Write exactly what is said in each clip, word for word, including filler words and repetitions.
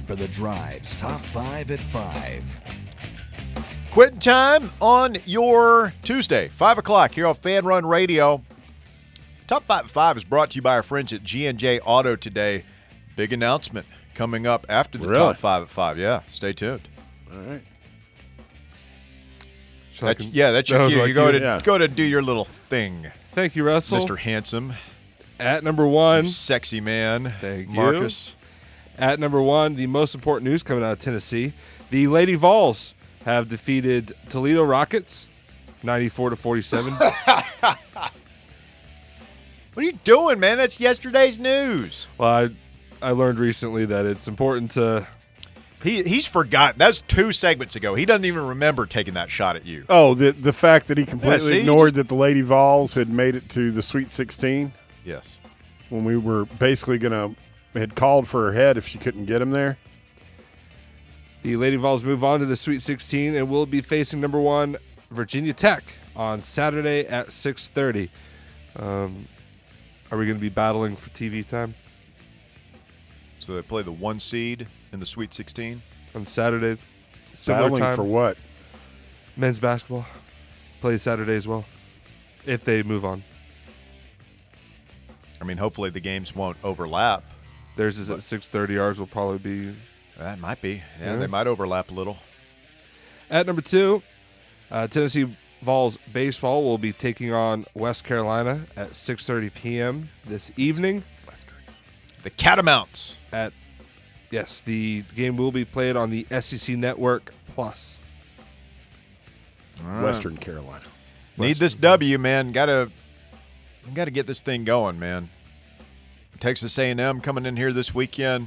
for The Drive's Top five at five. Quitting time on your Tuesday, five o'clock here on Fan Run Radio. Top five at five is brought to you by our friends at G and J Auto today. Big announcement coming up after the Really? top five at five. Yeah, stay tuned. All right. So I That's, can- yeah, that's your that was cue. my You go cue. to Yeah. go to do your little thing, Thank you, Russell. Mister Handsome, At number one, sexy man, Thank you. Marcus. At number one, the most important news coming out of Tennessee: the Lady Vols have defeated Toledo Rockets, ninety-four to forty-seven. What are you doing, man? That's yesterday's news. Well, I, I learned recently that it's important to. He he's forgotten. That's two segments ago. He doesn't even remember taking that shot at you. Oh, the the fact that he completely see, you ignored just- that the Lady Vols had made it to the Sweet sixteen Yes. when we were basically going to had called for her head if she couldn't get him there. The Lady Vols move on to the Sweet sixteen and will be facing number one Virginia Tech on Saturday at six thirty. Um, are we going to be battling for T V time So they play the one seed in the Sweet sixteen. on Saturday? Similar Battling time. for what? Men's basketball plays Saturday as well, if they move on. I mean, hopefully the games won't overlap. Theirs is at six thirty. Ours will probably be That might be. Yeah, Yeah. they might overlap a little. at number two. Uh, Tennessee Vols baseball will be taking on West Carolina at six thirty p.m. this evening. The Catamounts. At yes, the game will be played on the S E C Network Plus. Western Carolina. Need this W, man. Gotta, gotta get this thing going, man. Texas A and M coming in here this weekend.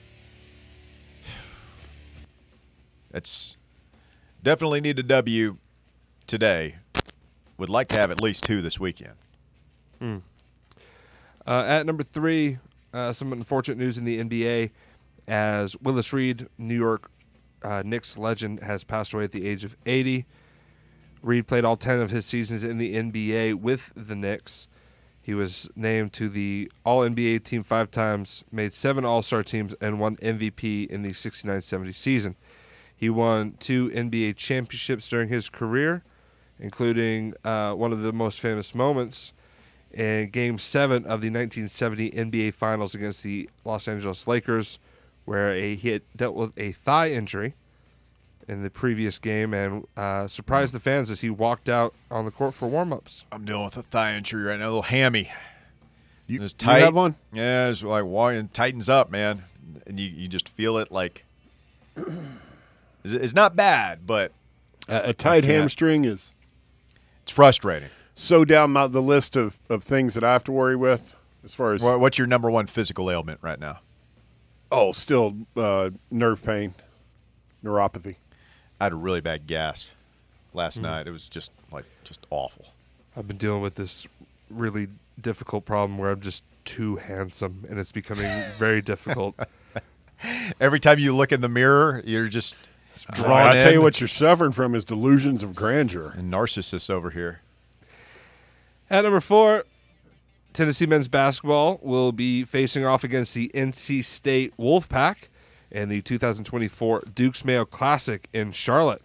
It's definitely need a W today. Would like to have at least two this weekend. Uh, at number three, uh, some unfortunate news in the N B A as Willis Reed, New York uh, Knicks legend, has passed away at the age of eighty. Reed played all ten of his seasons in the N B A with the Knicks. He was named to the All-N B A team five times, made seven All-Star teams, and won M V P in the sixty-nine seventy season. He won two N B A championships during his career, including uh, one of the most famous moments in Game seven of the nineteen seventy N B A Finals against the Los Angeles Lakers, where a, he had dealt with a thigh injury in the previous game and uh, surprised the fans as he walked out on the court for warm-ups. I'm dealing with a thigh injury right now, a little hammy. You, It's you tight. have one? Yeah, it's like walking, tightens up, man, and you, you just feel it like it's, it's not bad, but A, a tight can't. hamstring is it's frustrating. so down my, the list of, of things that I have to worry with as far as, What- What's your number one physical ailment right now? oh, still uh, nerve pain, neuropathy. I had a really bad gas last night. It was just like just awful. I've been dealing with this really difficult problem where I'm just too handsome, and it's becoming very difficult. Every time you look in the mirror, you're just Well, drawn I tell you in. what you're suffering from is delusions of grandeur. And narcissists over here. At number four, Tennessee men's basketball will be facing off against the N C State Wolfpack in the two thousand twenty-four Dukes Mayo Classic in Charlotte.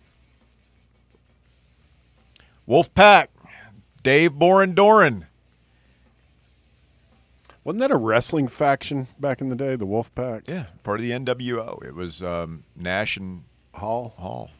Wolfpack, Dave Borendoren. Wasn't that a wrestling faction back in the day, the Wolfpack? Yeah, part of the N W O. It was um, Nash and Hall. Hall.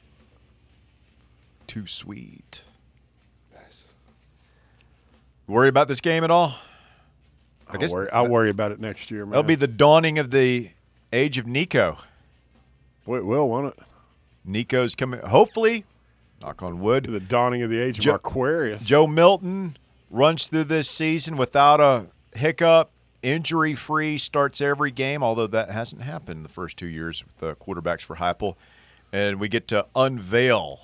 Too sweet. Nice. Worry about this game at all? I I'll, guess worry, I'll worry about it next year, man. that'll be the dawning of the age of Nico. Boy, it will, won't it? Nico's coming. Hopefully, knock on wood. The dawning of the age Jo- of Aquarius. Joe Milton runs through this season without a hiccup, injury-free, starts every game, although that hasn't happened in the first two years with the quarterbacks for Heupel. And we get to unveil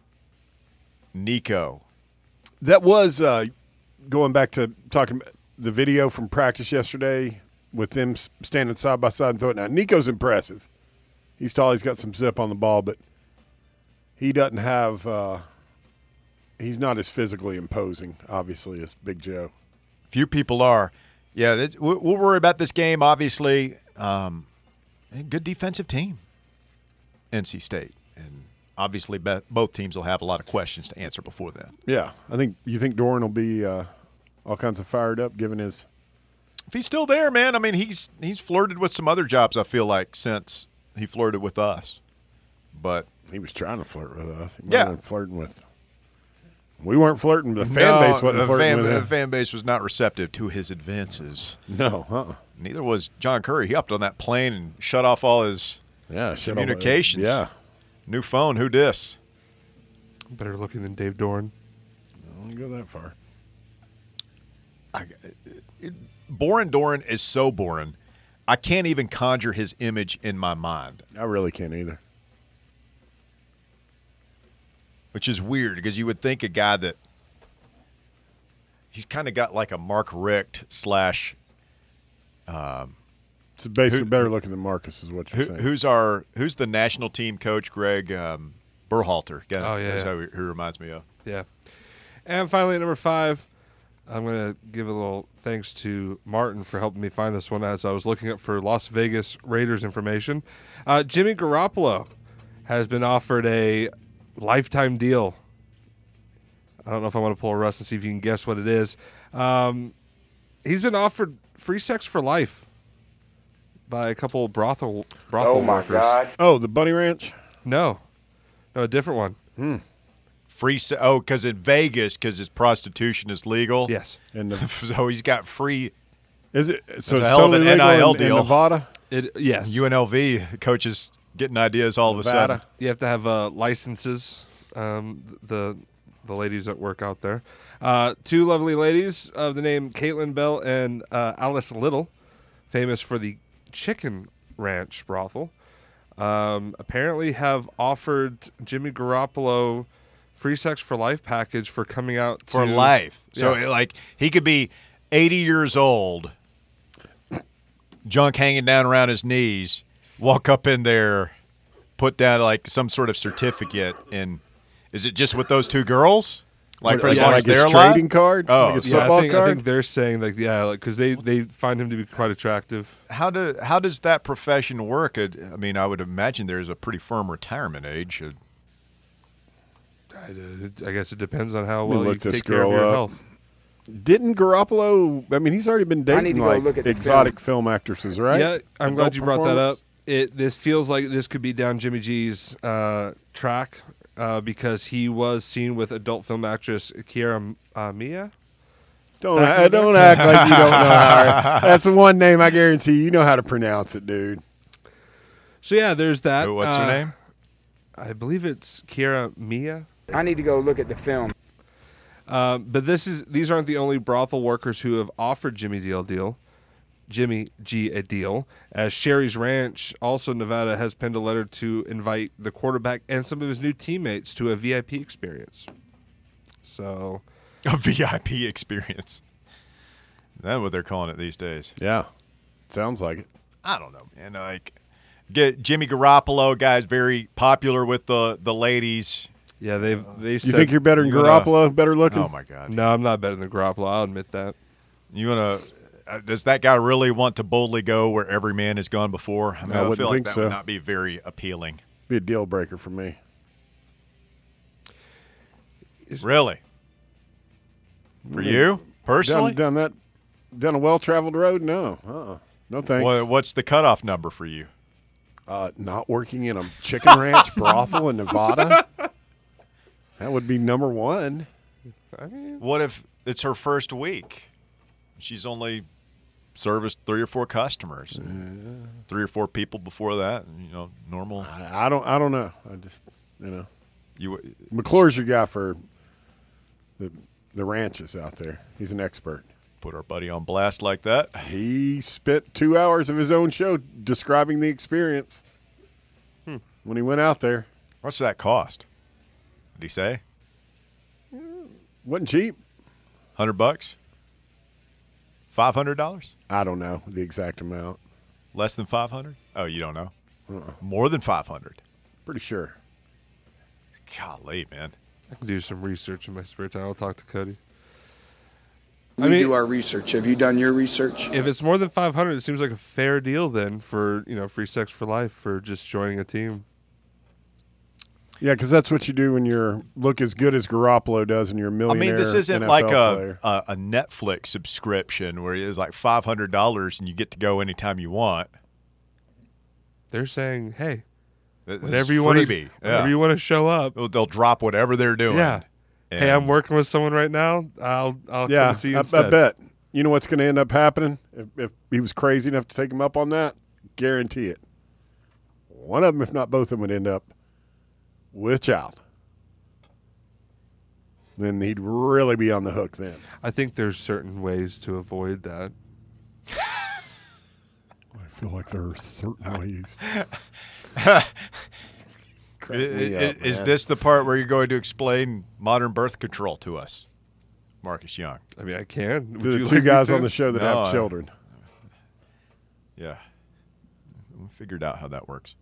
Nico. That was uh, going back to talking about the video from practice yesterday with them s- standing side by side and throwing. Now, Nico's impressive. He's tall. He's got some zip on the ball, but he doesn't have uh, – he's not as physically imposing, obviously, as Big Joe. Few people are. Yeah, this, we'll we'll worry about this game, obviously. Um, a good defensive team, N C State. And obviously be- both teams will have a lot of questions to answer before then. Yeah, I think you think Doran will be uh, all kinds of fired up given his. If he's still there, man, I mean, he's he's flirted with some other jobs, I feel like, since he flirted with us. But He was trying to flirt with us. He might Yeah. have been flirting with. We weren't flirting. The fan no, base wasn't the flirting fan, with the him. fan base was not receptive to his advances. No, uh-uh. Neither was John Curry. He hopped on that plane and shut off all his Yeah, shut all that- communications. Yeah. New phone, who dis? Better looking than Dave Doran. I don't go that far. I, it, Boren Doran is so boring. I can't even conjure his image in my mind, I really can't either. which is weird because you would think a guy that he's kind of got like a Mark Richt slash It's basically Who- better looking than Marcus, is what you're who, saying. who's our who's the national team coach, Greg um, Berhalter. Guy, Oh, yeah, that's yeah. who, who reminds me of. Yeah. And finally, at number five, I'm going to give a little thanks to Martin for helping me find this one as I was looking up for Las Vegas Raiders information. Uh, Jimmy Garoppolo has been offered a lifetime deal. I don't know if I want to pull a Russ and see if you can guess what it is. Um, he's been offered free sex for life by a couple brothel brothel Oh my workers. God. Oh, the Bunny Ranch? No, no, a different one. Free se- oh, because in Vegas, because his prostitution is legal. Yes, And the, So he's got free is it so a it's hell of totally an legal N I L in, in deal. Nevada? it. Yes, U N L V coaches getting ideas all of a sudden. Nevada. You have to have uh, licenses. Um, the the ladies that work out there, uh, two lovely ladies of the name Caitlin Bell and uh, Alice Little, famous for the Chicken Ranch brothel, um, apparently have offered Jimmy Garoppolo free sex for life package for coming out For to, life. So, Yeah. like, he could be eighty years old, junk hanging down around his knees, walk up in there, put down, like, some sort of certificate, and is it just with those two girls? Like, for as like, long like as they're his alive? trading card? Oh. Like his Yeah, football I think, I card? think they're saying like yeah, like because they they find him to be quite attractive. How do how does that profession work? I I mean, I would imagine there's a pretty firm retirement age. Uh, I, I guess it depends on how me well you look this take care of girl your up. health. Didn't Garoppolo? I mean, he's already been I need dating to go like look at the exotic film. actresses, right? Yeah, I'm Adult glad you brought that up. performance? It this feels like this could be down Jimmy G's uh, track uh, because he was seen with adult film actress Kiara uh, Mia. Don't I don't act like you don't know how. That's the one name I guarantee you know how to pronounce it, dude. So yeah, there's that. what's Uh, her name? I believe it's Kiara Mia. I need to go look at the film. Um, but this is these aren't the only brothel workers who have offered Jimmy Deal deal, Jimmy G a deal. As Sherry's Ranch, also Nevada, has penned a letter to invite the quarterback and some of his new teammates to a V I P experience. So A V I P experience. That's what they're calling it these days. Yeah, sounds like it. I don't know, man. Like, get Jimmy Garoppolo, guy's very popular with the the ladies. yeah, they've they. You said, think you're better than you gonna- Garoppolo? Better looking? Oh my God! No, I'm not better than Garoppolo. I'll admit that. You wanna? Uh, does that guy really want to boldly go where every man has gone before? I, mean, I I, wouldn't feel like think that so. would not be very appealing. Be a deal breaker for me. Really? For you personally? Down, down that, down a well-traveled road? No, uh-uh. No thanks. What, what's the cutoff number for you? Uh, not working in a chicken ranch brothel in Nevada. That would be number one. I mean, What if it's her first week? She's only serviced three or four customers, and three or four people before that. And, you know, normal. I, I don't. I don't know. I just, you know, You McClure's your guy for the the ranches out there. He's an expert. put our buddy on blast like that. He spent two hours of his own show describing the experience Hmm. when he went out there. What's that cost? Did he say? Wasn't cheap. Hundred bucks? Five hundred dollars? I don't know the exact amount. Less than five hundred? Oh, you don't know? Uh-uh. More than five hundred? Pretty sure. Golly, man. I can do some research in my spare time. I'll talk to Cody. I We mean, do our research. Have you done your research? if it's more than five hundred, it seems like a fair deal then for, you know, free sex for life for just joining a team. Yeah, because that's what you do when you look as good as Garoppolo does and you're a I millionaire. mean, this isn't N F L like a, player. a a Netflix subscription where it's like five hundred dollars and you get to go anytime you want. They're saying, hey, This whenever is you want to, freebie. whenever Yeah. you want to show up, They'll, they'll drop whatever they're doing. yeah. And Hey, I'm working with someone right now. I'll I'll Yeah, come see you I, instead. I bet. You know what's going to end up happening if, if he was crazy enough to take him up on that? Guarantee it. One of them, if not both of them, would end up with a child. Then he'd really be on the hook then. I think there's certain ways to avoid that. I feel like there are certain ways. I- me I- up, is man. this the part where you're going to explain modern birth control to us, Marcus Young? I mean, I can. Would The you two like me guys to? on the show that No, have I- children. Yeah. We figured out how that works.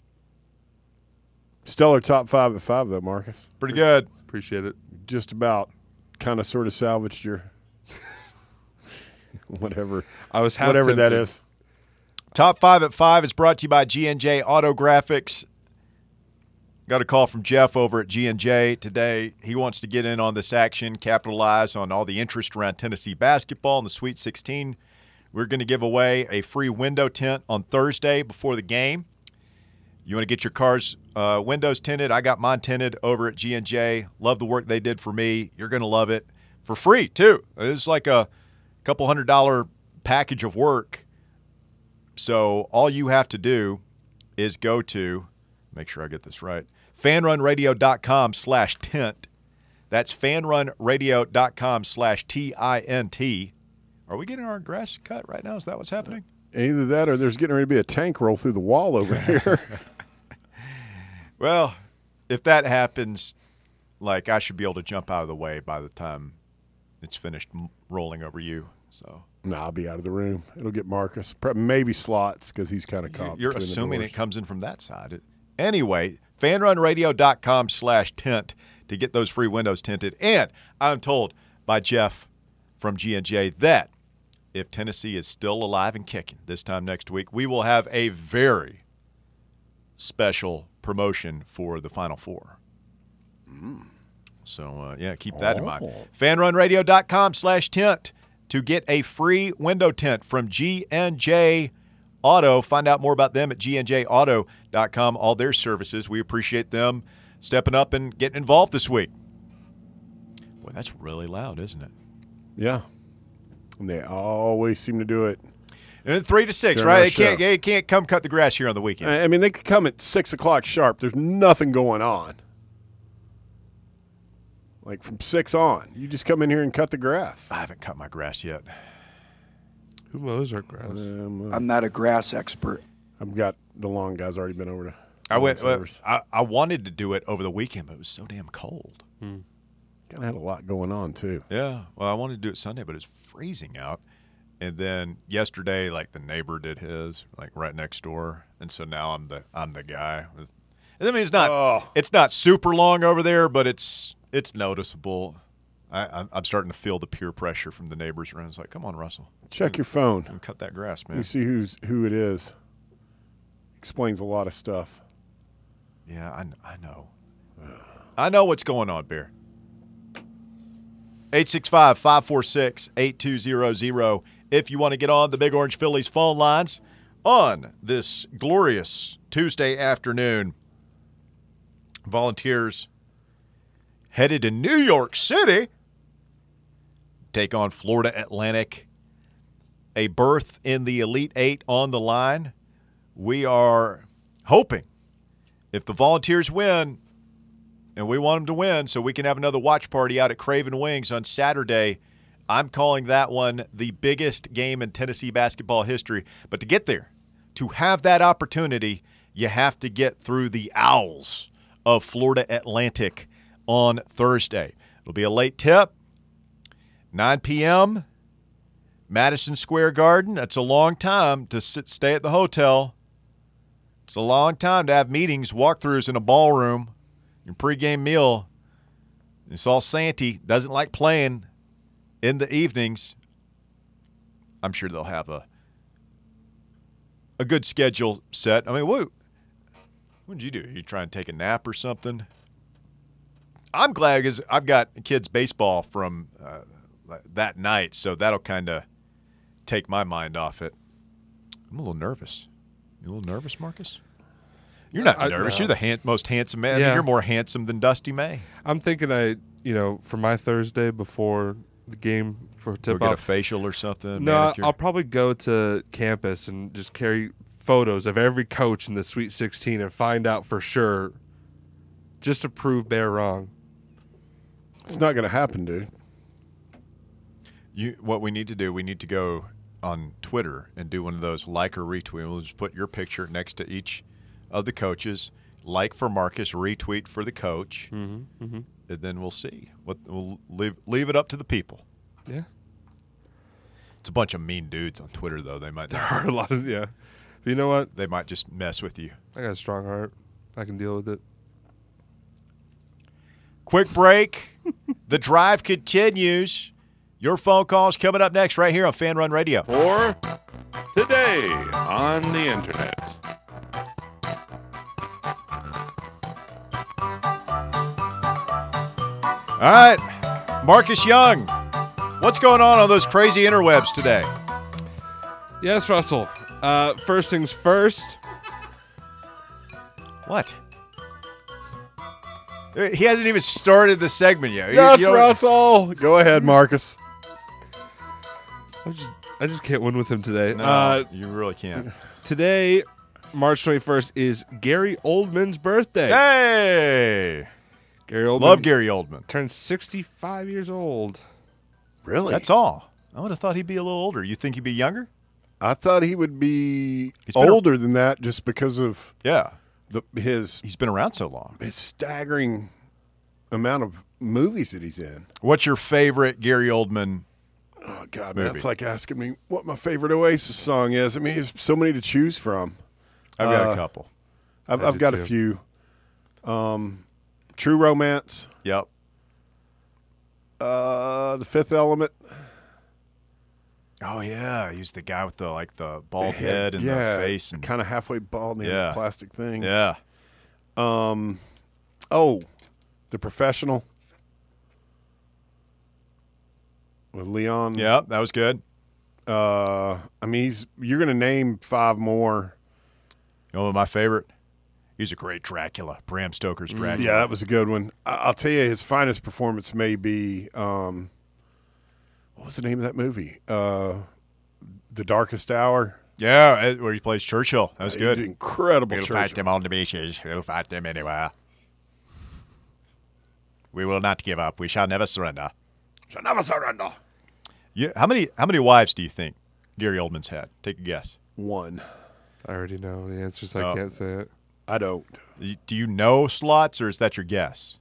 Stellar top five at five, though, Marcus. Pretty good. Appreciate it. Just about kind of sort of salvaged your whatever, I was half whatever that tempted. is. Top five at five is brought to you by G and J Auto Graphics. Got a call from Jeff over at G and J today. He wants to get in on this action, capitalize on all the interest around Tennessee basketball in the Sweet sixteen. We're going to give away a free window tint on Thursday before the game. You want to get your car's uh, windows tinted? I got mine tinted over at G and J. Love the work they did for me. You're going to love it for free, too. It's like a couple hundred dollar package of work. So all you have to do is go to, make sure I get this right, fanrunradio.com slash tint. That's fanrunradio.com slash T I N T. Are we getting our grass cut right now? Is that what's happening? Either that or there's getting ready to be a tank roll through the wall over here. Well, if that happens, like I should be able to jump out of the way by the time it's finished m- rolling over you. So No, I'll be out of the room. It'll get Marcus. Prob- Maybe Slots because he's kind of you're, caught. you're between the assuming doors. it comes in from that side. It, anyway, fanrunradio.com slash tint to get those free windows tinted. And I'm told by Jeff from G and J that if Tennessee is still alive and kicking this time next week, we will have a very special promotion for the Final Four. So, uh, yeah, keep that in mind. Oh. fanrunradio.com slash tint to get a free window tint from G and J Auto. Find out more about them at g and j auto dot com, all their services. We appreciate them stepping up and getting involved this week. Boy, that's really loud, isn't it? Yeah. And they always seem to do it. And three to six, During right? our They can't, show. they can't come cut the grass here on the weekend. I I mean, they could come at six o'clock sharp. There's nothing going on. Like from six on, you just come in here and cut the grass. I haven't cut my grass yet. Who mows our grass? Um, uh, I'm not a grass expert. I've got the long guys already been over to. I went. lawn uh, service. I, I wanted to do it over the weekend, but it was so damn cold. Kind of had a lot going on too. Yeah. Well, I wanted to do it Sunday, but it's freezing out. And then yesterday, like the neighbor did his, like right next door, and so now I'm the I'm the guy. I mean, it's not Oh. it's not super long over there, but it's it's noticeable. I, I'm- I'm starting to feel the peer pressure from the neighbors around. It's like, come on, Russell, Check your phone. and cut that grass, You man. see who's who it is. Explains a lot of stuff. Yeah, I, kn- I know. I know what's going on, Bear. eight six five, five four six, eight two zero zero if you want to get on the Big Orange Phillies phone lines on this glorious Tuesday afternoon. Volunteers headed to New York City, take on Florida Atlantic. A berth in the Elite Eight on the line. We are hoping if the Volunteers win, and we want them to win so we can have another watch party out at Craven Wings on Saturday, I'm calling that one the biggest game in Tennessee basketball history. But to get there, to have that opportunity, you have to get through the Owls of Florida Atlantic on Thursday. It'll be a late tip, nine p.m., Madison Square Garden. That's a long time to sit, stay at the hotel. It's a long time to have meetings, walkthroughs in a ballroom, your pregame meal. It's all Santee. Doesn't like playing in the evenings, I'm sure they'll have a a good schedule set. I mean, what what did you do? You try and take a nap or something? I'm glad because I've got kids' baseball from uh, that night, so that'll kind of take my mind off it. I'm a little nervous. You a little nervous, Marcus? You're not I- nervous. no. You're the han- most handsome man. I mean, Yeah. you're more handsome than Dusty May. I'm thinking I, you know, for my Thursday before the game for Go tip get a off. facial or something. No, manicure. I'll probably go to campus and just carry photos of every coach in the Sweet sixteen and find out for sure, just to prove Bear wrong. It's not going to happen, dude. You, what we need to do, we need to go on Twitter and do one of those like or retweet. We'll just put your picture next to each of the coaches. Like for Marcus, retweet for the coach, Mm-hmm, mm-hmm. and then we'll see. What we'll leave leave it up to the people. Yeah, It's a bunch of mean dudes on Twitter, though. They might there are a lot of yeah. But you know what? they might just mess with you. I got a strong heart. I can deal with it. Quick break. The drive continues. Your phone calls coming up next right here on Fan Run Radio. For today on the internet. All right, Marcus Young, what's going on on those crazy interwebs today? Yes, Russell. Uh, first things first. What? He hasn't even started the segment yet. You- Yes, you know- Russell. Go ahead, Marcus. I just I just can't win with him today. No, Uh, you really can't. today, March twenty-first, is Gary Oldman's birthday. Hey, Gary Oldman love Gary Oldman. turned sixty-five years old. Really? That's all. I would have thought he'd be a little older. You think he'd be younger? I thought he would be He's been a- older than that just because of Yeah, the his he's been around so long. his staggering amount of movies that he's in. What's your favorite Gary Oldman? Oh God, man, Movie. it's like asking me what my favorite Oasis song is. I mean, there's so many to choose from. I've got Uh, a couple. I've, I I've do got a too. few. Um, True Romance, Yep. uh, The Fifth Element. Oh yeah, he's the guy with the like the bald head and yeah, the face and kind of halfway bald and Yeah. the plastic thing. yeah. Um, oh, The Professional with Leon. Yeah, that was good. Uh, I mean, he's you're gonna name five more. You know what my favorite? He's a great Dracula. Bram Stoker's Dracula. Yeah, that was a good one. I- I'll tell you, his finest performance may be um, what was the name of that movie? Uh, The Darkest Hour. Yeah, uh, where he plays Churchill. That was He good. did incredible. We'll Churchill. fight them on the beaches. We'll fight them anywhere. We will not give up. We shall never surrender. Shall never surrender. Yeah. How many how many wives do you think Gary Oldman's had? Take a guess. One. I already know the answer, so Oh. I can't say it. I don't. You- Do you know slots, or is that your guess?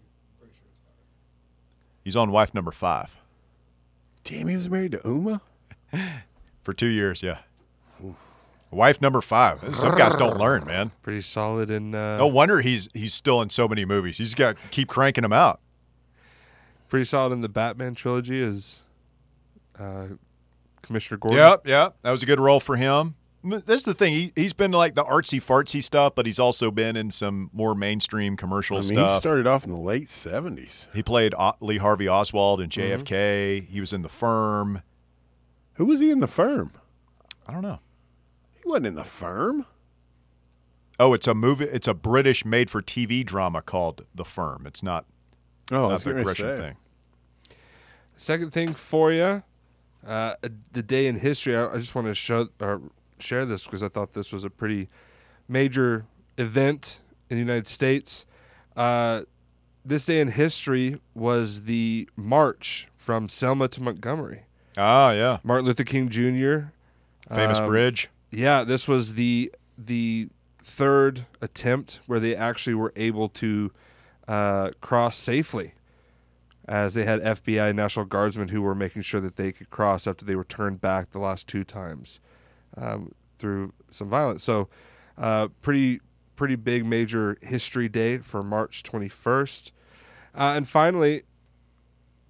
He's on wife number five Damn, he was married to Uma. for two years. Yeah. Wife number five. Some guys don't learn, man. Pretty solid in. Uh, No wonder he's he's still in so many movies. He's got to keep cranking them out. Pretty solid in the Batman trilogy as uh, Commissioner Gordon. Yep, yep. That was a good role for him. M- That's the thing. He, he's been like the artsy fartsy stuff, but he's also been in some more mainstream commercial I mean, stuff. he started off in the late seventies. He played O- Lee Harvey Oswald in J Mm-hmm. F K. He was in The Firm. Who was he in The Firm? I don't know. He wasn't in The Firm. Oh, it's a movie. It's a British made-for-T V drama called The Firm. It's not, Oh, I not was the going to Gresham say. thing. Second thing for you, uh, the day in history. I, I just want to show or share this because I thought this was a pretty major event in the United States. Uh, this day in history was the march from Selma to Montgomery. Ah, yeah. Martin Luther King Junior Famous um, bridge. Yeah, this was the the third attempt where they actually were able to uh, cross safely, as they had F B I and National Guardsmen who were making sure that they could cross after they were turned back the last two times um, through some violence. So, uh, pretty pretty big major history day for March twenty-first. Uh, and finally,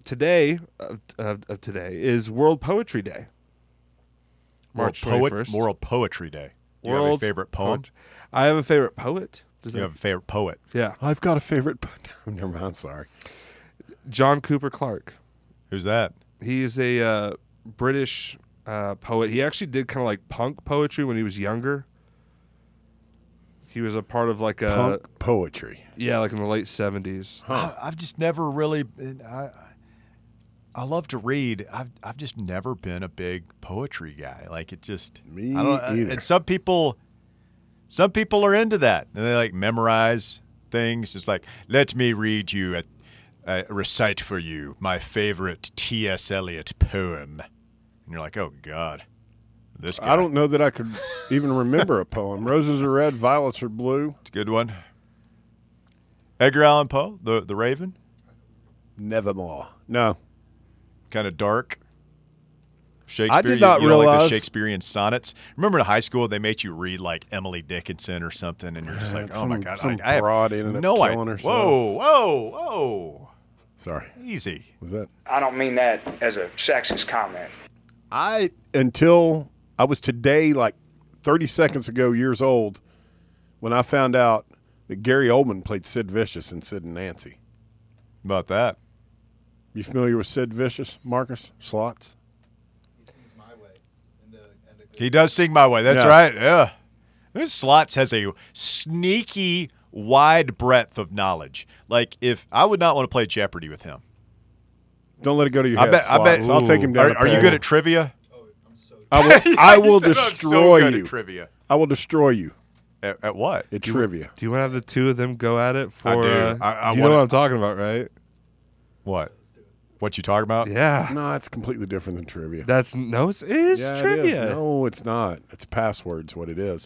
today of, of, of today is World Poetry Day. March World Poet, twenty-first. World Poetry Day. Do you World have a favorite poem? Poet- I have a favorite poet. Does Do you that- have a favorite poet? yeah. I've got a favorite. Never mind. I'm sorry. John Cooper Clarke. Who's that? He is a uh, British uh, poet. He actually did kind of like punk poetry when he was younger. He was a part of like a Punk poetry. yeah, like in the late seventies. I, I've just never really. Been, I I love to read. I've I've just never been a big poetry guy. Like it just Me I don't, either. And some people, some people are into that, and they like memorize things. It's like, let me read you a, a recite for you my favorite T S Eliot poem, and you're like, oh God, this guy. I don't know that I could even remember a poem. Roses are red, violets are blue. It's a good one. Edgar Allan Poe, the the Raven, Nevermore. No. kind of dark. Shakespeare. did you- not you know, like realize- the Shakespearean sonnets. Remember in high school they made you read like Emily Dickinson or something, and you're just like, Yeah, oh my some- God, some I, I have broad ended up no killing idea. herself. Whoa, whoa, whoa, Sorry. easy. Was that? I don't mean that as a sexist comment. I, until I was today, like thirty seconds ago, years old, when I found out that Gary Oldman played Sid Vicious in Sid and Nancy. About that. You familiar with Sid Vicious, Marcus? Slots? He does sing my way. That's Yeah. right. Yeah. This Slots has a sneaky wide breadth of knowledge. Like if I would not want to play Jeopardy with him. Don't let it go to your I head. bet. I bet. Slots. I'll take him down. Are, a are you peg. good at trivia? I will, I will He said, "I'm destroy so good you. At trivia. I will destroy you At, at what? at trivia. Do you want to have the two of them go at it for? I do. Uh, I- I you wanna- know what I'm talking about, right? What? What you talking about? Yeah. No, it's completely different than trivia. That's no, it's, it is Yeah, it is. trivia. No, it's not. It's passwords. What it is.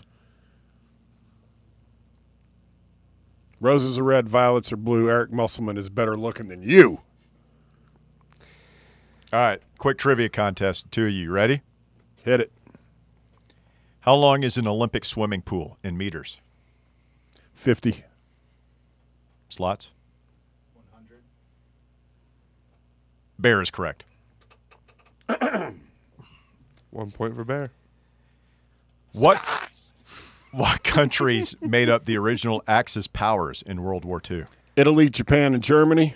Roses are red, violets are blue. Eric Musselman is better looking than you. All right. Quick trivia contest. The two of you ready? Hit it. How long is an Olympic swimming pool in meters? Fifty. Slots? Bear is correct. One point for Bear. What what countries made up the original Axis powers in World War Two? Italy, Japan, and Germany.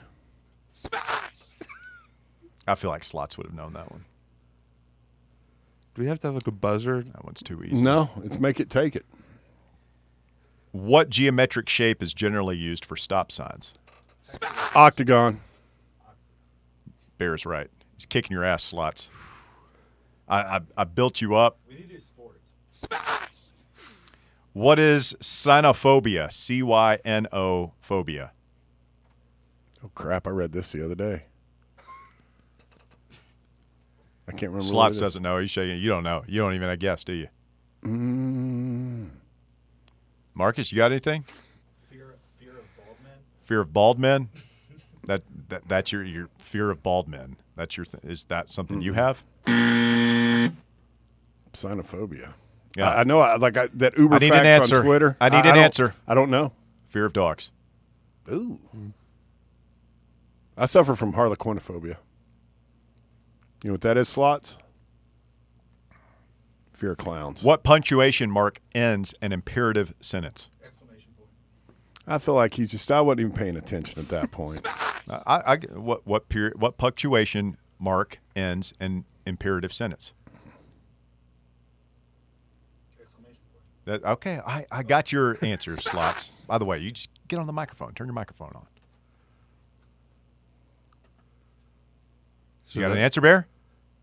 I feel like Slots would have known that one. Do we have to have like a buzzer? That one's too easy. No, it's make it take it. What geometric shape is generally used for stop signs? Octagon. Bear's right. He's kicking your ass, Slots. I, I, I built you up. We need to do sports. What is cynophobia? C Y N O phobia. Oh crap! I read this the other day. I can't remember. Slots what it is. doesn't know. He's shaking. You don't know. You don't even have guess, do you? Mm, Marcus, you got anything? Fear, fear of bald men. Fear of bald men? That, that that's your your fear of bald men. That's your th- is that something you have? Cynophobia. Yeah. I, I know. I, like I, that Uber I need an facts answer. on Twitter. I need an don't- answer. I don't know. Fear of dogs. Ooh. I suffer from harlequinophobia. You know what that is, Slots? Fear of clowns. What punctuation mark ends an imperative sentence? Exclamation point. I feel like he's just. I wasn't even paying attention at that point. I, I what what period what punctuation mark ends an imperative sentence? Exclamation point. That okay? I, I got your answer, Slots. By the way, you just get on the microphone. Turn your microphone on. So You got that- an answer, Bear?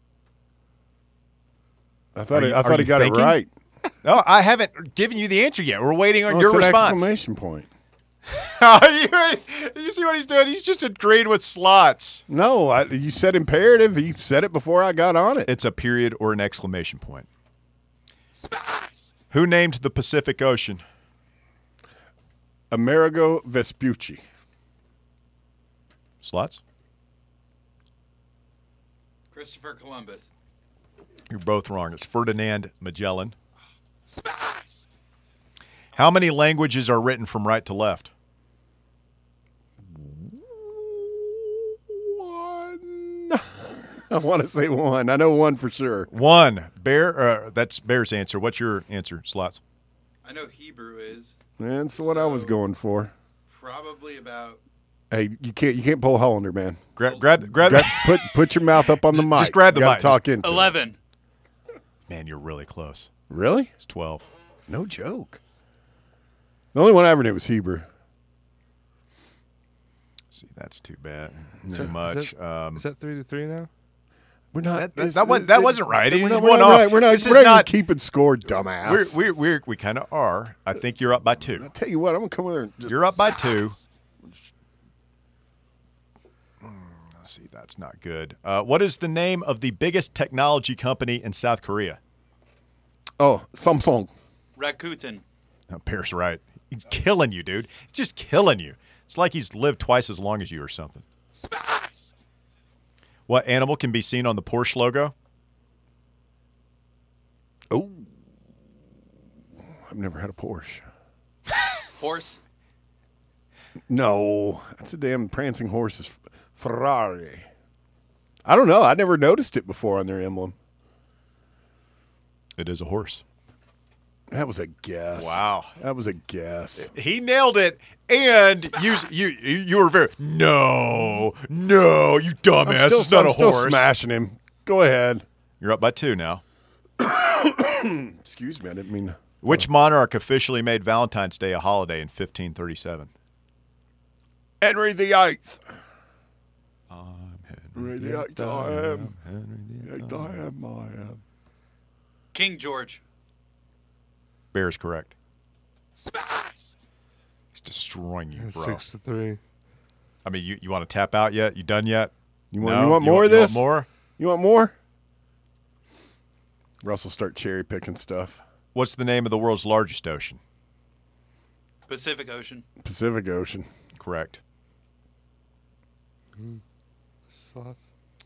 I thought. Are He, you- I are thought he you got thinking? it right. No, I haven't given you the answer yet. We're waiting on Oh, your it's an response. exclamation point. you, you see what he's doing? He's just agreeing with Slots. No, I, you said imperative. He said it before I got on it. It's a period or an exclamation point. Who named the Pacific Ocean? Amerigo Vespucci. Slots? Christopher Columbus. You're both wrong. It's Ferdinand Magellan. How many languages are written from right to left? One. I want to say one. I know one for sure. One. Bear. Uh, that's Bear's answer. What's your answer, Slots? I know Hebrew is That's the one I was So- going for. probably about. Hey, you can't you can't pull Hollander, man. Grab, grab, grab. Grab, put put your mouth up on the mic. Just grab the You gotta mic. Talk into it. eleven. Man, you're really close. Really? It's twelve. No joke. The only one I ever knew was Hebrew. See, that's too bad. Too much. Is that, Um, is that three to three now? We're not. That- that- it's- that one- that wasn't right. We're He not, won we're not off. right. We're not, This we're is not, not- even keeping score, we're dumbass. we're, we're we kind of are. I think you're up by two. I'll tell you what. I'm gonna come over there. And just, You're up by two. Mm, let's see, that's not good. Uh, what is the name of the biggest technology company in South Korea? oh, Samsung. Rakuten. Oh, Bear's right. He's killing you, dude. He's just killing you. It's like he's lived twice as long as you or something. What animal can be seen on the Porsche logo? Oh, I've never had a Porsche. Horse. No, that's a damn prancing horse's Ferrari. I don't know. I never noticed it before on their emblem. It is a horse. That was a guess. Wow. That was a guess. He nailed it, and you you you were very no no you dumbass. I'm still, It's not I'm a still horse. smashing him. Go ahead. You're up by two now. Excuse me. I didn't mean. Which monarch officially made Valentine's Day a holiday in fifteen thirty-seven? Henry the Eighth. I'm Henry the Eighth. I am. Henry the Eighth, I am. I am. King George. Bear is correct. He's destroying you, That's bro. Six to three. I mean, you, you want to tap out yet? You done yet? You want? No? You want more of you this? Want more? You want more? Russell start cherry picking stuff. What's the name of the world's largest ocean? Pacific Ocean. Pacific Ocean. Correct. Slots.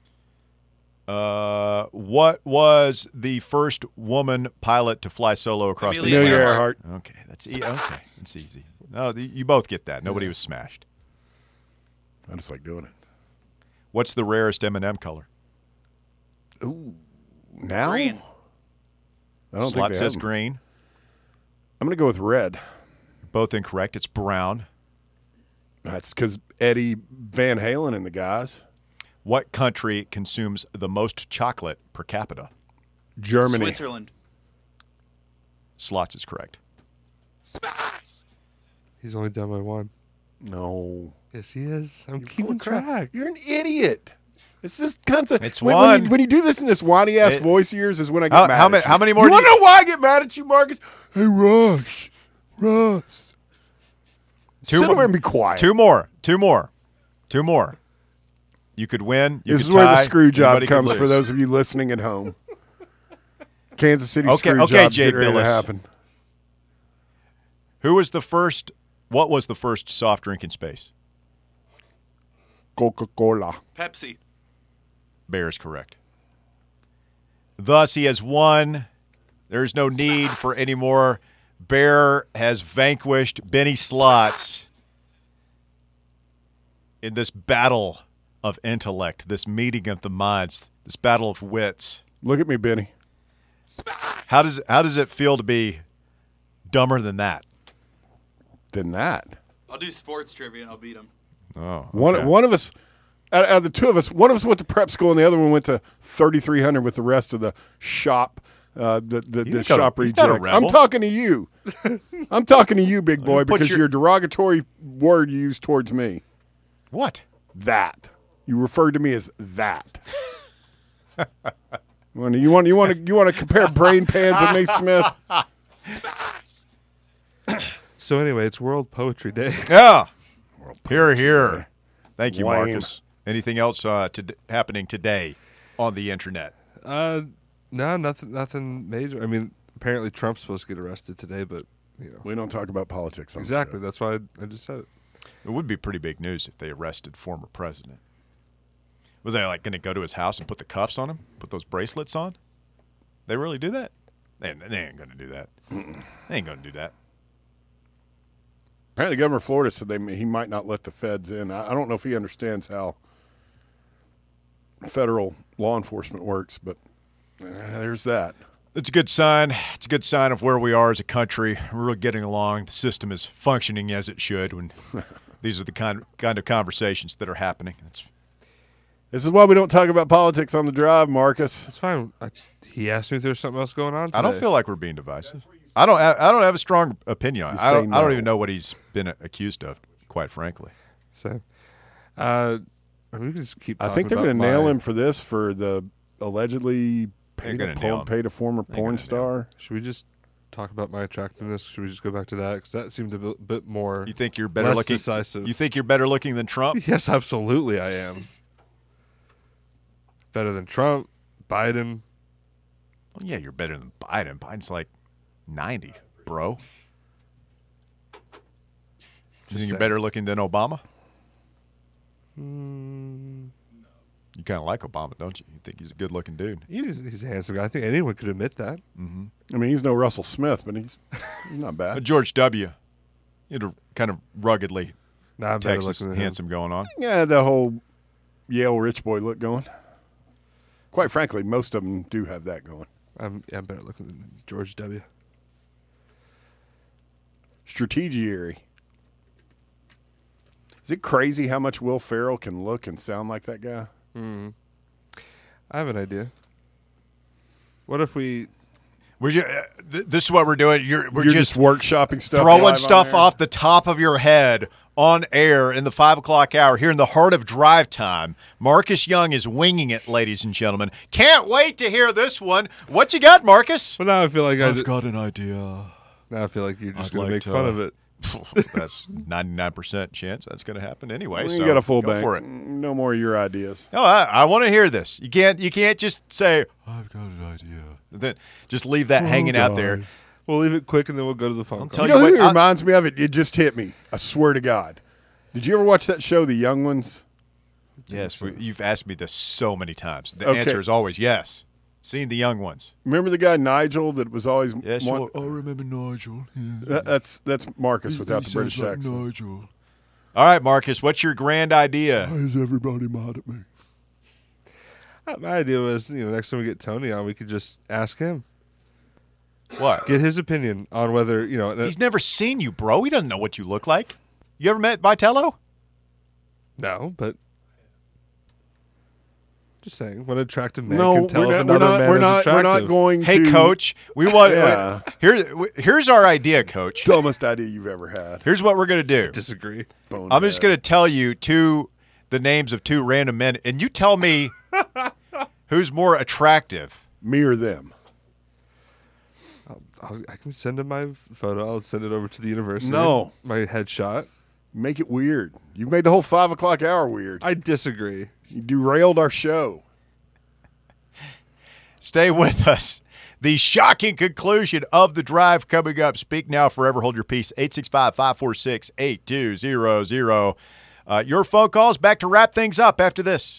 Uh, what was the first woman pilot to fly solo across Amelia the Amelia Earhart. Earhart. Okay, that's e- okay. That's easy. No, the, you both get that. Nobody was smashed. I just like doing it. What's the rarest M and M color? Ooh. Now? Green. I don't Slot think they says have them. green. I'm going to go with red. Both incorrect. It's brown. That's because Eddie Van Halen and the guys. What country consumes the most chocolate per capita? Germany. Switzerland. Slots is correct. He's only down by one. No. Yes, he is. I'm Full keeping of crap. track. You're an idiot. It's just concept. It's when, one. When you, when you do this in this whiny ass It- voice of yours is when I get How- mad how at many- you. how many more You do want to you- know why I get mad at you, Marcus? Hey, Rush. Russ. Two Sit mo- over and be quiet. Two more. Two more. Two more. You could win. You this could is where the tie, screw job anybody could comes for lose. those of you listening at home. Kansas City Okay, screw okay, job's Jay getting ready Billis. to happen. Who was the first? What was the first soft drink in space? Coca-Cola. Pepsi. Bear is correct. Thus, he has won. There's no need for any more. Bear has vanquished Benny Slots in this battle of intellect, this meeting of the minds, this battle of wits. Look at me, Benny. How does how does it feel to be dumber than that? Than that. I'll do sports trivia and I'll beat him. Oh, One one of us, out out of the two of us, one of us went to prep school and the other one went to thirty-three hundred with the rest of the shop, uh, the the, the He's not a- shop he's not a rejects. I'm rebel. talking to you. I'm talking to you, big boy, Put because your- your derogatory word you used towards me, what? that. You referred to me as that. You want to you want you want to you want to compare brain pans with me, Smith? So anyway, it's World Poetry Day. Yeah. Here, here. Thank you, Lame. Marcus. Anything else uh, to, happening today on the internet? Uh, no, nothing, nothing major. I mean, apparently Trump's supposed to get arrested today, but you know, We don't talk about politics. On the exactly. show. That's why I, I just said it. It would be pretty big news if they arrested former president. Was they like going to go to his house and put the cuffs on him, put those bracelets on? They really do that? They, they ain't going to do that. They ain't going to do that. Apparently, Governor of Florida said they he might not let the feds in. I, I don't know if he understands how federal law enforcement works, but uh, there's that. It's a good sign. It's a good sign of where we are as a country. We're really getting along. The system is functioning as it should when these are the kind, kind of conversations that are happening. It's, This is why we don't talk about politics on the drive, Marcus. It's fine. I, he asked me if there's something else going on today. I don't feel like we're being divisive. I don't. I don't have a strong opinion on it. You I don't. say I don't no. even know what he's been accused of, quite frankly. So, uh, I mean, we can just keep. I talking think they're about going to nail my- him for this for the allegedly paid gonna a, nail porn, him. paid a former They're porn gonna nail star. Should we just talk about my attractiveness? Should we just go back to that? Because that seemed a bit, bit more. You think you're better less looking? decisive. You think you're better looking than Trump? Yes, absolutely, I am. Better than Trump, Biden. Well, yeah, you're better than Biden. Biden's like ninety, bro. You think saying. you're better looking than Obama? Mm, You kind of like Obama, don't you? You think he's a good-looking dude. he's, he's a handsome guy. I think anyone could admit that. I mean, he's no Russell Smith, but he's he's not But bad. George W. He had a kind of ruggedly Nah, I'm better Texas looking than him. handsome going on. Yeah, the whole Yale rich boy look going. Quite frankly, most of them do have that going. I'm, I'm better looking than George W. Strategiary. Is it crazy how much Will Ferrell can look and sound like that guy? I have an idea. What if we? We're ju- uh, th- this is what we're doing. You're we're You're just, just, workshopping stuff, throwing live on stuff air? off the top of your head on air in the five o'clock hour here in the heart of drive time. Marcus Young is winging it, ladies and gentlemen. Can't wait to hear this one. What you got, Marcus? Well, now I feel like I. Did, got an idea. now I feel like you're just I'd gonna like make to- fun of it. That's ninety-nine percent chance that's going to happen anyway. We so ain't got a full go bank. for it. No more of your ideas. No, I, I want to hear this. You can't. You can't just say I've got an idea. Then just leave that hanging out there. We'll leave it quick and then we'll go to the phone. tell You you know who what, it I- reminds me of? It, it just hit me. I swear to God. Did you ever watch that show, The Young Ones? Yes, we, you've asked me this so many times. The Okay. answer is always yes. Seen the young ones. Remember the guy Nigel that was always Yeah, one- sure. I remember Nigel. Yeah. That, that's that's Marcus without the British accent. Nigel. All right, Marcus, what's your grand idea? Is everybody mad at me? Uh, My idea was, you know, next time we get Tony on, we could just ask him, What? get his opinion on whether, you know. uh, He's never seen you, bro. He doesn't know what you look like. You ever met Vitello? No, but just saying, what an attractive man No, can tell we're if not. We're another not. man We're is not, we're attractive. not going Hey, to. Coach, we want. Yeah. Here, here's our idea, Coach. Dumbest idea you've ever had. Here's what we're gonna do. Disagree. Bonehead. I'm just gonna tell you two the names of two random men, and you tell me who's more attractive. Me or them. I'll, I can send him my photo. I'll send it over to the university. No. My headshot. Make it weird. You made the whole five o'clock hour weird. I disagree. You derailed our show. Stay with us. The shocking conclusion of the drive coming up. Speak now, forever hold your peace. eight six five, five four six, eight two zero zero. Uh, your phone calls back to wrap things up after this.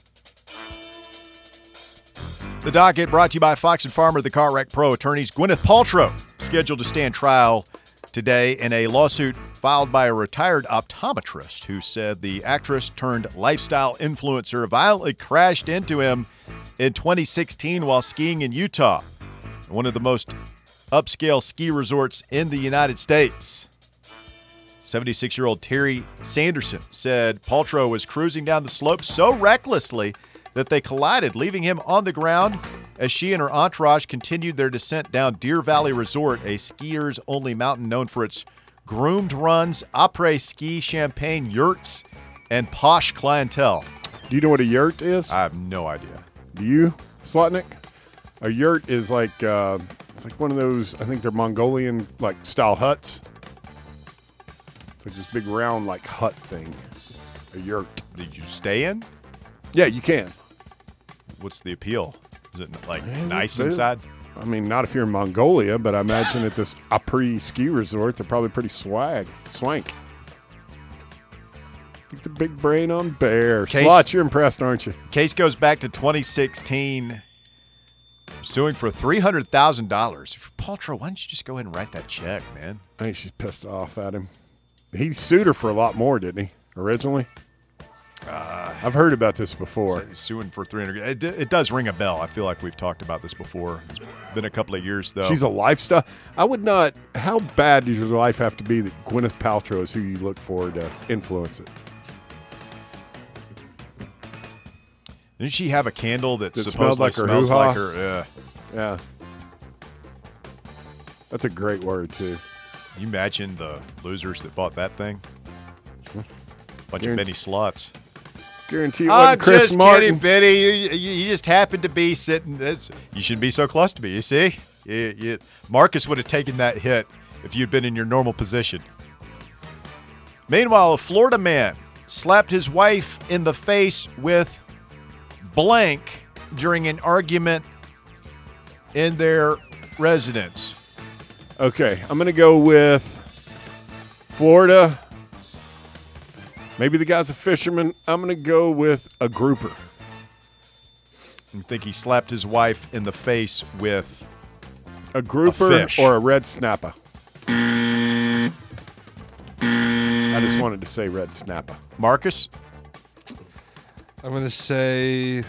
The docket brought to you by Fox and Farmer, the Car Wreck Pro attorneys. Gwyneth Paltrow scheduled to stand trial today in a lawsuit filed by a retired optometrist who said the actress turned lifestyle influencer violently crashed into him in twenty sixteen while skiing in Utah, one of the most upscale ski resorts in the United States. seventy-six-year-old Terry Sanderson said Paltrow was cruising down the slope so recklessly that they collided, leaving him on the ground as she and her entourage continued their descent down Deer Valley Resort, a skiers-only mountain known for its groomed runs, après-ski champagne yurts, and posh clientele. Do you know what a yurt is? I have no idea. Do you, Slotnick? A yurt is like uh, it's like one of those. I think they're Mongolian like style huts. It's like this big round like hut thing. A yurt. Did you stay in? Yeah, you can. What's the appeal? Is it like Man, nice they- inside? I mean, not if you're in Mongolia, but I imagine at this après ski resort, they're probably pretty swag, swank. Get the big brain on bear. Case- Slots, you're impressed, aren't you? Case goes back to twenty sixteen, suing for three hundred thousand dollars. For Paltrow, why don't you just go ahead and write that check, man? I think she's pissed off at him. He sued her for a lot more, didn't he? Originally, Uh, I've heard about this before. Suing for three hundred. It, d- it does ring a bell. I feel like we've talked about this before. It's been a couple of years though. She's a lifestyle. I would not. How bad does your life have to be that Gwyneth Paltrow is who you look for to influence it? Didn't she have a candle that, That supposedly smelled like her smells hoo-ha? like her? Yeah. Yeah. That's a great word too. Can you imagine the losers that bought that thing? Bunch Guarantee- of Benny sluts. Guarantee it I'm wasn't Chris just Martin. kidding, Benny. You, you, you just happened to be sitting. It's, you shouldn't be so close to me. You see, you, you, Marcus would have taken that hit if you'd been in your normal position. Meanwhile, a Florida man slapped his wife in the face with blank during an argument in their residence. Okay, I'm going to go with Florida. Maybe the guy's a fisherman. I'm going to go with a grouper. I think he slapped his wife in the face with A grouper fish. or a red snapper. I just wanted to say red snapper. Marcus. I'm going to say,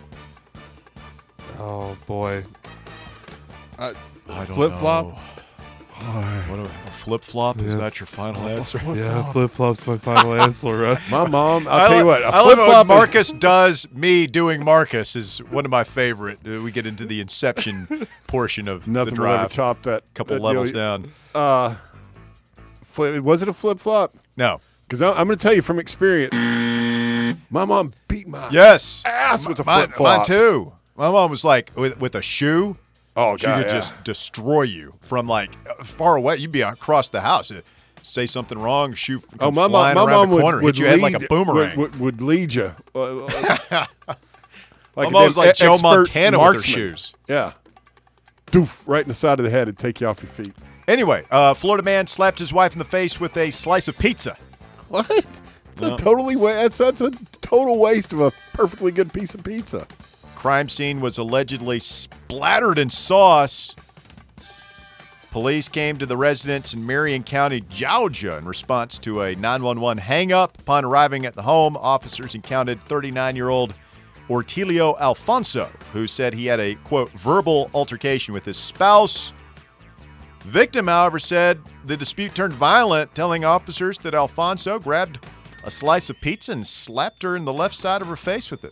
oh, boy. Uh, I don't flip-flop? know. What a, a flip flop? Is Yeah. that your final answer? Yeah, flip-flop's my final answer, Russ. My mom, I'll I tell li- you what, a I love flip it when flop Marcus does me doing Marcus is one of my favorite. Uh, we get into the inception portion of Nothing the will ever drive. top that. couple that levels deal. down. Uh, flip, was it a flip flop? No. Because I'm going to tell you from experience, my mom beat my Yes. ass with a Mine, flip flop. mine too. My mom was like with, with a shoe. Oh, She God, could yeah. just destroy you from like far away. You'd be across the house. Uh, Say something wrong, shoe come Oh, my mom, flying my around mom the would, corner, would hit your head lead, like a boomerang. Would, would, would lead you. Uh, uh, My a mom was damn like Joe expert Montana with her marksman. shoes. Yeah. Doof, right in the side of the head and take you off your feet. Anyway, uh, Florida man slapped his wife in the face with a slice of pizza. What? It's a totally wa- that's, that's a total waste of a perfectly good piece of pizza. Crime scene was allegedly splattered in sauce. Police came to the residence in Marion County, Georgia, in response to a nine one one hang-up. Upon arriving at the home, officers encountered thirty-nine-year-old Ortilio Alfonso, who said he had a, quote, verbal altercation with his spouse. Victim, however, said the dispute turned violent, telling officers that Alfonso grabbed a slice of pizza and slapped her in the left side of her face with it.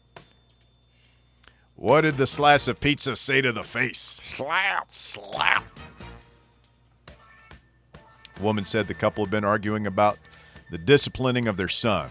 What did the slice of pizza say to the face? Slap, slap. The woman said the couple had been arguing about the disciplining of their son.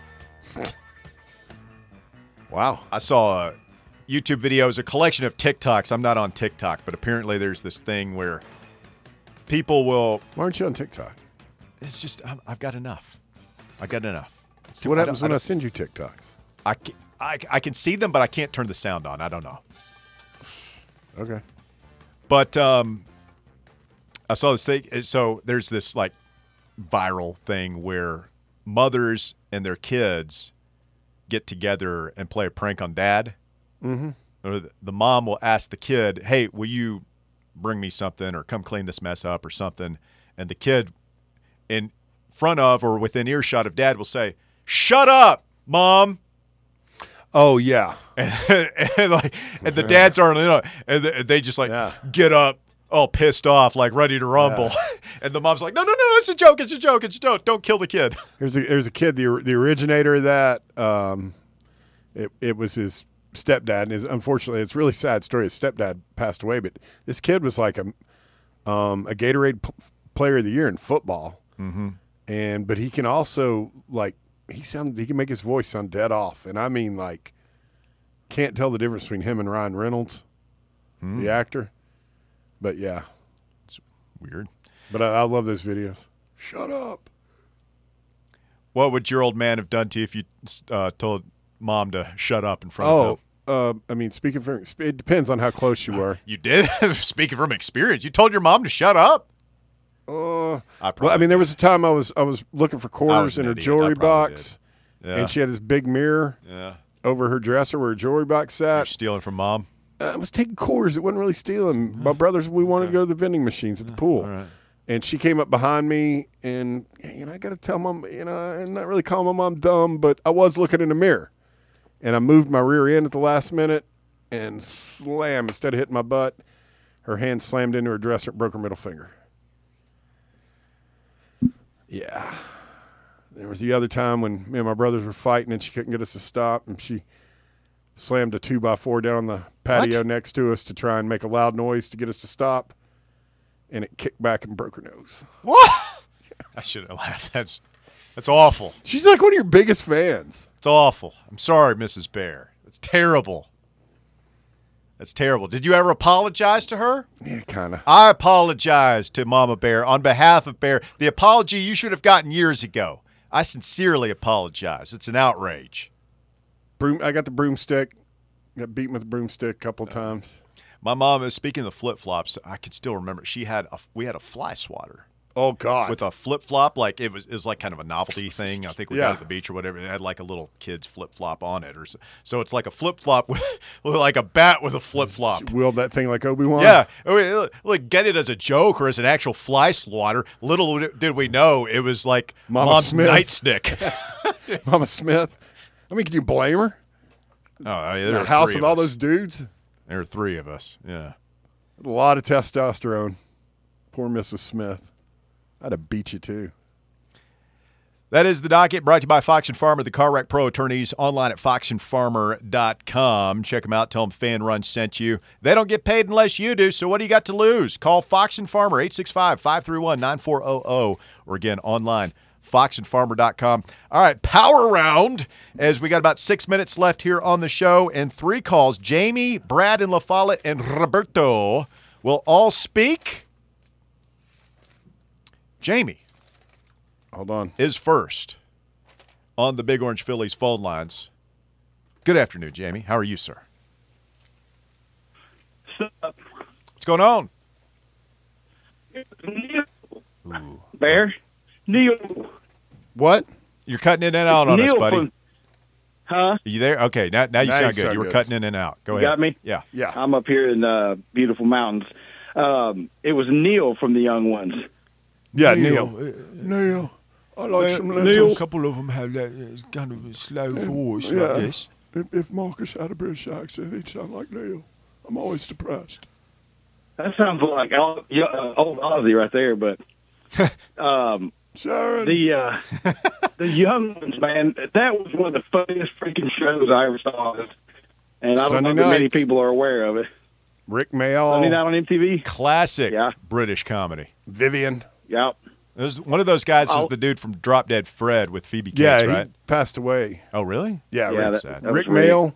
Wow. I saw a YouTube video. It was a collection of TikToks. I'm not on TikTok, but apparently there's this thing where people will. Why aren't you on TikTok? It's just, I'm, I've got enough. I got enough. So what I happens don't- when I, I send you TikToks? I, ca- I, I can see them, but I can't turn the sound on. I don't know. Okay. But um, I saw this thing. So there's this like viral thing where mothers and their kids get together and play a prank on dad. Mm-hmm. Or the- the mom will ask the kid, "Hey, will you bring me something or come clean this mess up or something?" And the kid in front of or within earshot of dad will say, "Shut up, mom." Oh, yeah. and, and like, and the dads aren't, you know, and they- they just like Yeah. get up, all pissed off, like ready to rumble, and the mom's like, "No, no, no, it's a joke, it's a joke, it's a joke. Don't kill the kid." There's a there's a kid, the the originator of that. Um, it it was his stepdad, and his unfortunately, it's a really sad story. His stepdad passed away, but this kid was like a um, a Gatorade p- Player of the Year in football, mm-hmm. and but he can also like he sound he can make his voice sound dead off, and I mean like can't tell the difference between him and Ryan Reynolds, Mm. the actor. But yeah, Weird. but I, I love those videos. Shut up. What would your old man have done to you if you uh, told mom to shut up in front Oh, of him? uh, I mean, speaking for it depends on how close you were. You did? Speaking from experience, you told your mom to shut up. Uh, I well, probably I mean, there was a time I was I was looking for I was quarters an in her idiot. I jewelry probably box, did. Yeah. and she had this big mirror Yeah. over her dresser where her jewelry box You're sat. stealing from mom. I was taking quarters. It wasn't really stealing. My brothers, we wanted to go to the vending machines at the pool, And she came up behind me, and you know, I got to tell mom, you know, I'm not really calling my mom dumb, but I was looking in the mirror, and I moved my rear end at the last minute, and slam, instead of hitting my butt, her hand slammed into her dresser and broke her middle finger. Yeah. There was the other time when me and my brothers were fighting, and she couldn't get us to stop, and she slammed a two by four down on the patio What? next to us to try and make a loud noise to get us to stop, and it kicked back and broke her nose. What? I should have laughed. That's that's awful. She's like one of your biggest fans. It's awful. I'm sorry, Missus Bear. It's terrible. That's terrible. Did you ever apologize to her? Yeah, kind of. I apologize to Mama Bear on behalf of Bear. The apology you should have gotten years ago. I sincerely apologize. It's an outrage. Broom. I got the broomstick. Got beaten with the broomstick a couple times. My mom is speaking of the flip flops. I can still remember. She had a we had a fly swatter Oh God. with a flip flop. Like it was it was like kind of a novelty thing. I think we Yeah. got at the beach or whatever. It had like a little kid's flip flop on it, or so, so it's like a flip flop with, with like a bat with a flip flop. Wheeled that thing like Obi-Wan. Yeah, I mean, like get it as a joke or as an actual fly swatter. Little did we know it was like Mama Mom's Smith. nightstick. Mama Smith. I mean, can you blame her? Oh, I mean, In there a were house three with of all us. those dudes. There were three of us. Yeah. A lot of testosterone. Poor Missus Smith. I'd have beat you too. That is the docket, brought to you by Fox and Farmer, the Car Wreck Pro attorneys, online at fox and farmer dot com. Check them out. Tell them Fan Run sent you. They don't get paid unless you do, so what do you got to lose? Call Fox and Farmer, eight six five, five three one, nine four zero zero, or again, online, fox and farmer dot com. All right, power round, as we got about six minutes left here on the show, and three calls. Jamie, Brad, and La Follette, and Roberto will all speak. Jamie Hold on. is first on the Big Orange Phillies phone lines. Good afternoon, Jamie. How are you, sir? What's going on? Ooh. Bear, Neil. What? You're cutting in and out on Neil us, buddy. from- huh? Are you there? Okay, now, now you Now sound you good. sound You were good. cutting in and out. Go You ahead. got me? Yeah. Yeah. I'm up here in uh, beautiful mountains. Um, it was Neil from the Young Ones. Yeah, Neil. Neil. I like some lentils. A couple of them have that kind of a slow voice yeah. like this. If, if Marcus had a British accent, he'd sound like Neil. I'm always depressed. That sounds like old, uh, old Ozzy right there, but um, Sharon. the uh, the Young Ones, man, that was one of the funniest freaking shows I ever saw. And I don't Sunday know that many nights. people are aware of it. Rick Mayall. Sunday night on M T V. Classic Yeah. British comedy. Vivian. Yep. There's, one of those guys is Oh. the dude from Drop Dead Fred with Phoebe Cates, Yeah, right? he passed away. Oh, really? Yeah, Yeah, Rick, that- sad. that was Rick Rick. Mayall.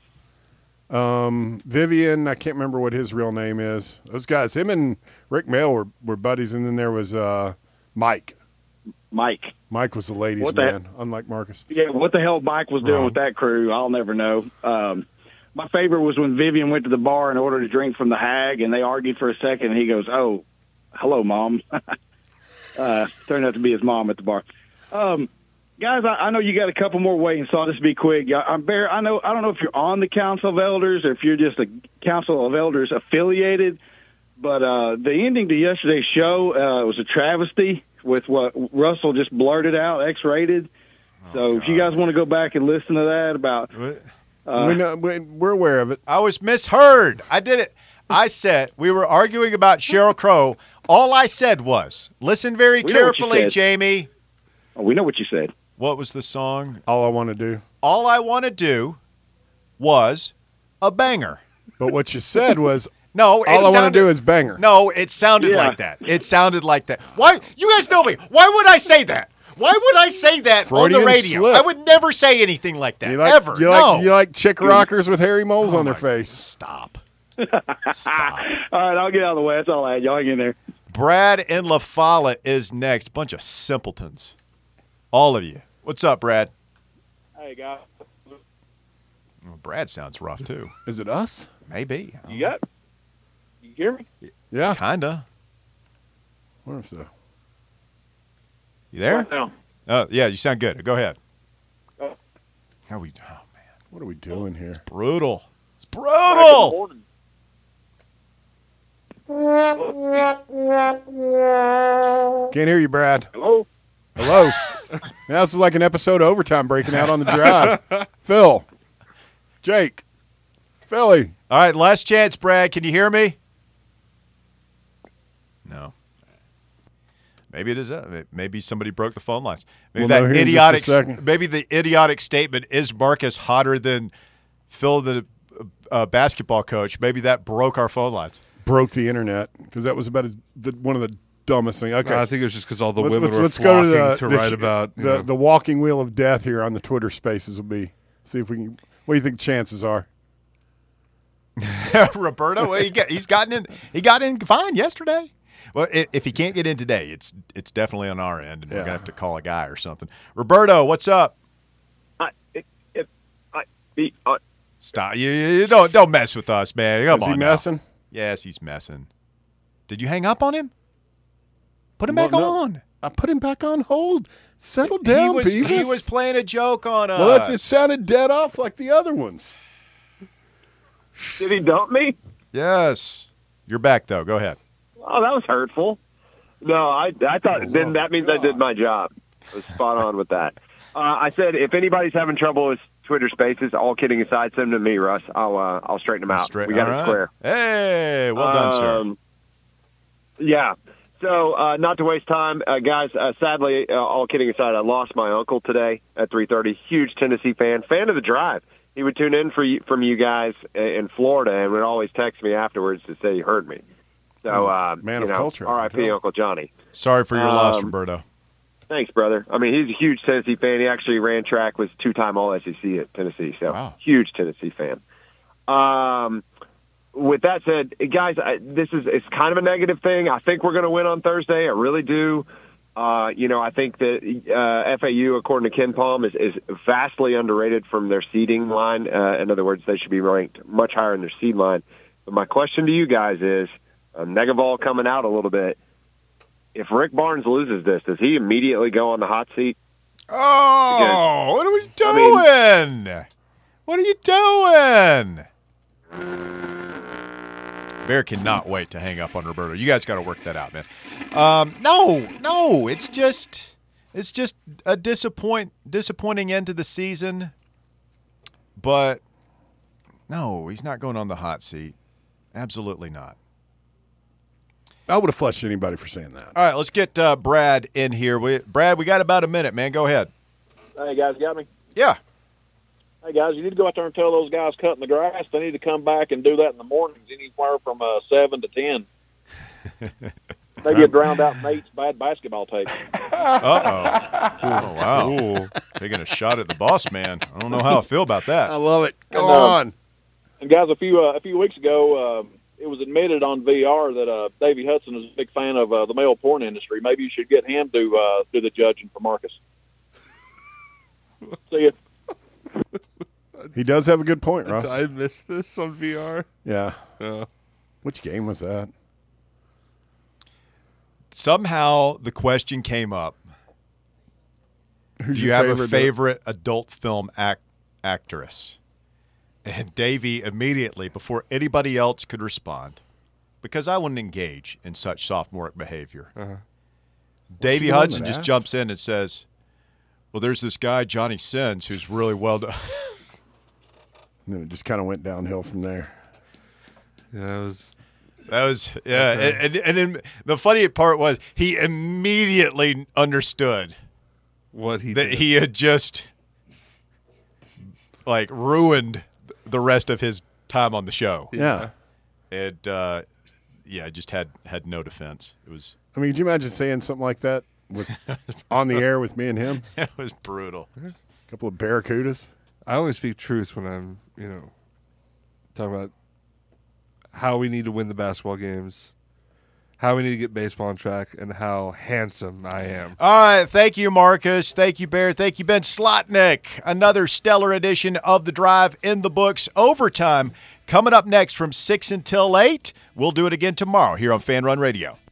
Um, Vivian, I can't remember what his real name is. Those guys, him and Rick Mayall were, were buddies, and then there was uh, Mike. Mike. Mike was the ladies' What the- man, unlike Marcus. Yeah, what the hell Mike was doing Wrong. with that crew, I'll never know. Um, my favorite was when Vivian went to the bar and ordered a drink from the hag, and they argued for a second, and he goes, oh, hello, Mom. uh, turned out to be his mom at the bar. Um, guys, I, I know you got a couple more waiting, so I'll just be quick. Yeah, I'm Bear. I know I don't know if you're on the Council of Elders or if you're just a Council of Elders affiliated, but uh, the ending to yesterday's show uh, was a travesty with what Russell just blurted out, X-rated. So if you guys want to go back and listen to that about, uh, we know, we, we're aware of it. I was misheard. I did it. I said we were arguing about Sheryl Crow. All I said was, listen very We know what you carefully, said. Jamie. oh, we know what you said. What was the song? All I want to do. All I want to do was a banger. But what you said was, No, it all I want sounded- to do is banger. No, it sounded Yeah. like that. It sounded like that. Why? You guys know me. Why would I say that? Why would I say that Freudian on the radio? slip. I would never say anything like that. You like, ever. You no. like, you like chick rockers with hairy moles on their my- face. Stop. Stop. All right, I'll get out of the way. That's all I had. Y'all hang in there. Brad in La Follette is next. Bunch of simpletons. All of you. What's up, Brad? Hey, guys. Well, Brad sounds rough, too. Is it us? Maybe. You got You hear me? Yeah. Kinda. I wonder if so. You there? No. Oh, yeah, you sound good. Go ahead. Oh. How we? Oh man, What are we doing here? brutal. It's brutal. Can't hear you, Brad. Hello? Hello. Now this is like an episode of Overtime breaking out on the drive. Phil. Jake. Philly. All right, last chance, Brad. Can you hear me? No. Maybe it is. Uh, maybe somebody broke the phone lines. Maybe We'll know that here in just a idiotic. second. Maybe the idiotic statement is Marcus hotter than Phil, the uh, basketball coach. Maybe that broke our phone lines. Broke the internet because that was about as the, one of the dumbest things. Okay. I think it was just because all the Let's- women let's, were let's flocking go to, the, to the, write about you the, know, the walking wheel of death here on the Twitter Spaces will be. See if we can. What do you think the chances are? Roberto, well, he get, he's gotten in. He got in fine yesterday. Well, if, if he can't get in today, it's it's definitely on our end, and we're Yeah. gonna have to call a guy or something. Roberto, what's up? I, if, I, be, uh, Stop! You, you don't don't mess with us, man. Come Is on. he now. messing? Yes, he's messing. Did you hang up on him? Put him Well, back no. on. I put him back on hold. Settle down, he was he Beavis. was playing a joke on us. Well, that's, it sounded dead off like the other ones. did he dump me? Yes, you're back though. Go ahead. Oh, that was hurtful. No, I I thought then that means I did my job. I was spot on with that. Uh, I said if anybody's having trouble with Twitter Spaces, all kidding aside, send them to me, Russ. I'll uh, I'll straighten them out. Straight- we got all it right. square. Hey, well done, sir. Um, Yeah. So, uh, not to waste time, uh, guys. Uh, sadly, uh, all kidding aside, I lost my uncle today at three thirty. Huge Tennessee fan, fan of the drive. He would tune in for you, from you guys in Florida, and would always text me afterwards to say he heard me. So, uh, man you of know, culture, I R I can P tell. Uncle Johnny. Sorry for your loss, um, Roberto. Thanks, brother. I mean, he's a huge Tennessee fan. He actually ran track, was two-time All S E C at Tennessee. So, Wow. huge Tennessee fan. Um, with that said, guys, I, this is it's kind of a negative thing. I think we're going to win on Thursday. I really do. Uh, you know, I think that uh, F A U, according to Ken Palm, is, is vastly underrated from their seeding line. Uh, in other words, they should be ranked much higher in their seed line. But my question to you guys is, uh, Negavall coming out a little bit, if Rick Barnes loses this, does he immediately go on the hot seat? Oh, what are we I doing? What are you doing? Bear cannot wait to hang up on Roberto. You guys got to work that out, man. Um, no, no, it's just it's just a disappoint disappointing end to the season. But no, he's not going on the hot seat. Absolutely not. I would have flushed anybody for saying that. All right, let's get uh, Brad in here. We, Brad, we got about a minute, man. Go ahead. Hey, guys, got me? Yeah. Hey, guys, you need to go out there and tell those guys cutting the grass they need to come back and do that in the mornings, anywhere from uh, seven to ten. They get drowned out in Nate's bad basketball takes. Uh-oh. Oh, wow. Taking a shot at the boss man. I don't know how I feel about that. I love it. Go And, uh, on. And, guys, a few uh, a few weeks ago, uh, it was admitted on V R that uh, Davey Hudson is a big fan of uh, the male porn industry. Maybe you should get him to uh, do the judging for Marcus. See ya. He does have a good point, Russ. Did I miss this on V R? Yeah. Yeah. Which game was that? Somehow the question came up. Who's Do you your have favorite? a favorite adult film act- actress? And Davey immediately, before anybody else could respond, because I wouldn't engage in such sophomoric behavior, Uh-huh. Davey the one Hudson that just asked? jumps in and says, well, there's this guy, Johnny Sins, who's really well done. And then it just kind of went downhill from there. Yeah, it was. That was, yeah. And, and, and then the funny part was he immediately understood What he that did. he had just, like, ruined the rest of his time on the show. Yeah. It, uh, yeah, just had, had no defense. It was I mean, could you imagine saying something like that with on the air with me and him? it was brutal. A couple of barracudas. I only speak truth when I'm, you know, talking about how we need to win the basketball games, how we need to get baseball on track, and how handsome I am. All right, thank you, Marcus. Thank you, Bear. Thank you, Ben Slotnick. Another stellar edition of The Drive in the books. Overtime coming up next from six until eight. We'll do it again tomorrow here on Fan Run Radio.